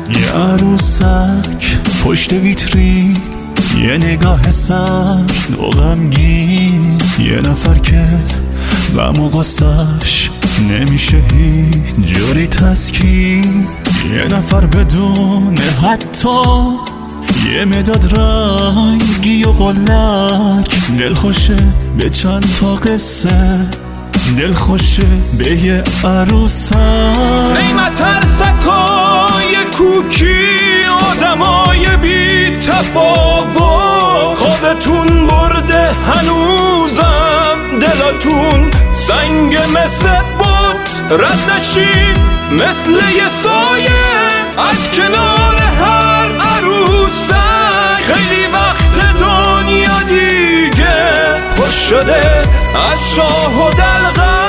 یه عروسک پشت ویترین، یه نگاه سرد و غمگین، یه نفر که غم و غصه‌اش نمیشه هیچ جوری تسکین، یه نفر بدون حتی یه مداد رنگی و قلک، دلخوشه به چند تا قصه، دلخوشه به یه عروسک. نیمت ترسکای کوکی، آدمای بی تفاوت، خوابتون برده هنوزم دلاتون سنگ مثل بود، رد نشین مثل یه سایه از کنار هر عروسک. خیلی وقت دنیا دیگه خوش شده از شاه و دلغم.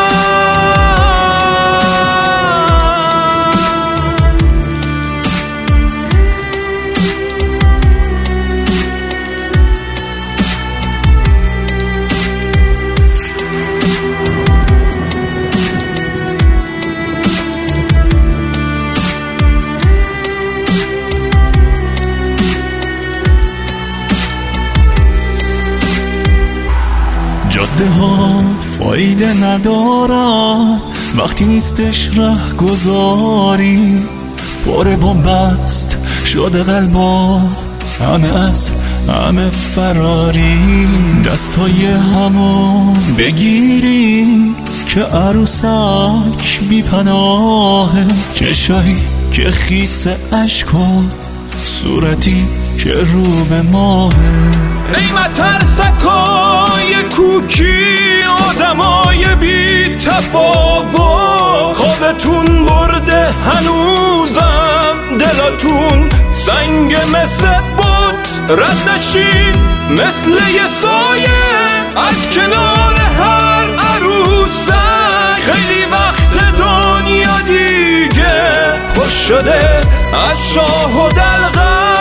جاده ها فایده ندارن وقتی نیستش ره گذاری، پر بنبست شده قلبا همه از همه فراری. دستای همو بگیری که عروسک بی پناهه، چشایی که خیس عشقا، صورتی که رو به ماهه. نیمت ترسکای کوکی، آدمای بی تفاوت، خوابتون برده هنوزم دلاتون سنگ مثل بود، رد نشین مثل یه سایه از کنار هر عروسک. خیلی وقت دنیا دیگه خوش شده از شاه و دلغم.